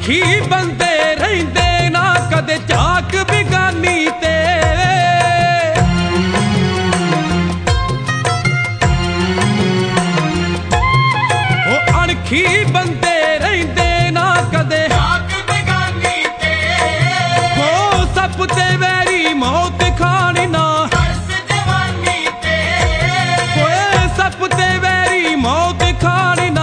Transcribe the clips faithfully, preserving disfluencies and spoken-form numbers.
अणखी बंदे रहिंदे ना कदे झाक बिगानी ते ओ अणखी बंदे रहिंदे ना कदे झाक बिगानी ते हो सप ते वैरी मौत खानी ना तरस जवानी ते ओए सप ते वैरी मौत खानी ना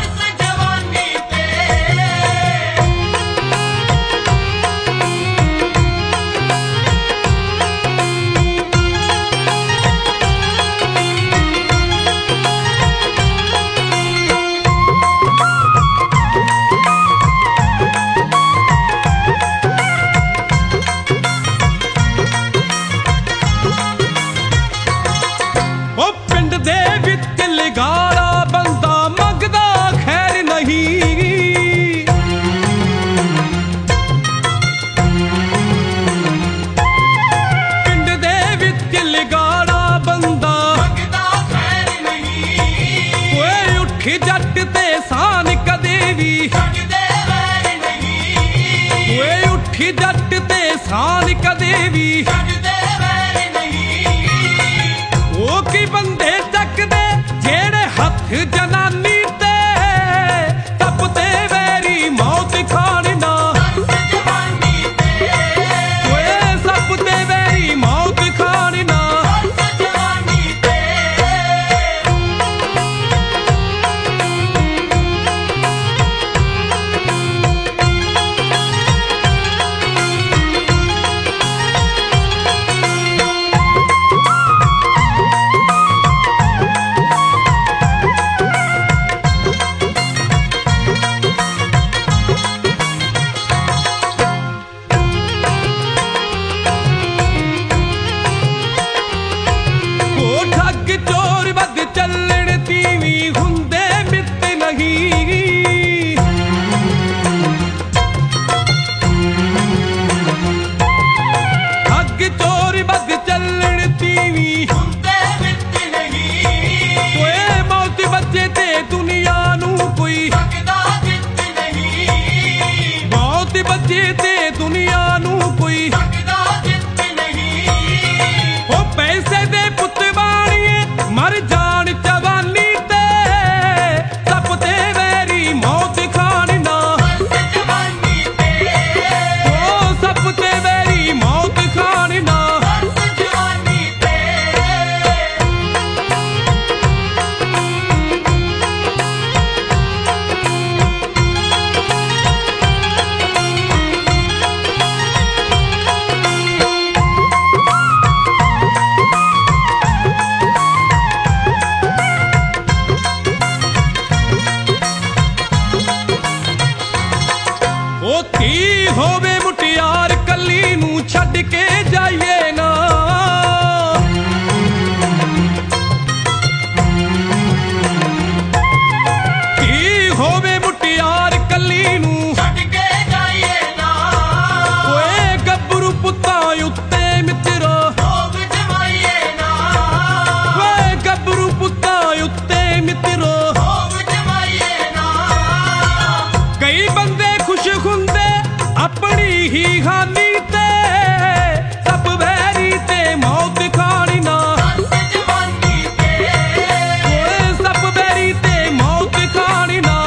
जट ते सान कदे भी उठी जट ते सान कदे भी ओ की बंदे चकदे जेड़े हथ जनानी ते तप ते वैरी मौत खानी ना सप ते वैरी मौत खानी ना होवे मुटियार कली नू छड़ के जाइए ना की होवे मुटियार कली नू छड़ के जाइए ना ओए गब्बरू पुत्ता उत्ते मित्रो भोग जमाइए ना ओए गब्बरू पुत्ता उत्ते मित्रो भोग जमाइए ना कई बंदे खुश हुंदे अपनी ही हानि ते सब वैरी ते मौत खानी ना सब वैरी ते मौत खानी ना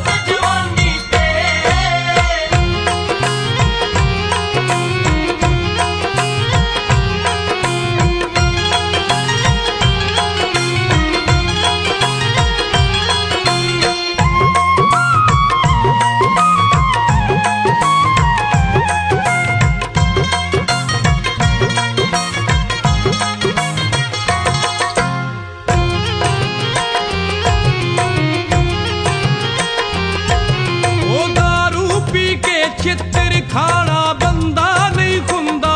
चित्र खाना बंदा नहीं खुंदा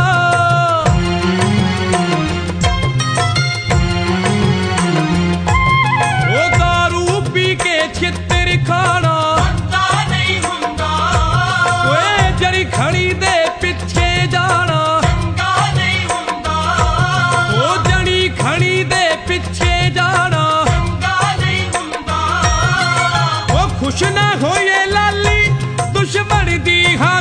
वो दारू पी के चित्र खाना बंदा नहीं खुंदा ओए जरी खड़ी दे पिछे जाना चंगा नहीं हुंदा ओ जनी खड़ी दे पिछे जाना चंगा नहीं हुंदा वो खुश ना होए लाली दुश्मन ਬਣਦੀ ਹਾਂ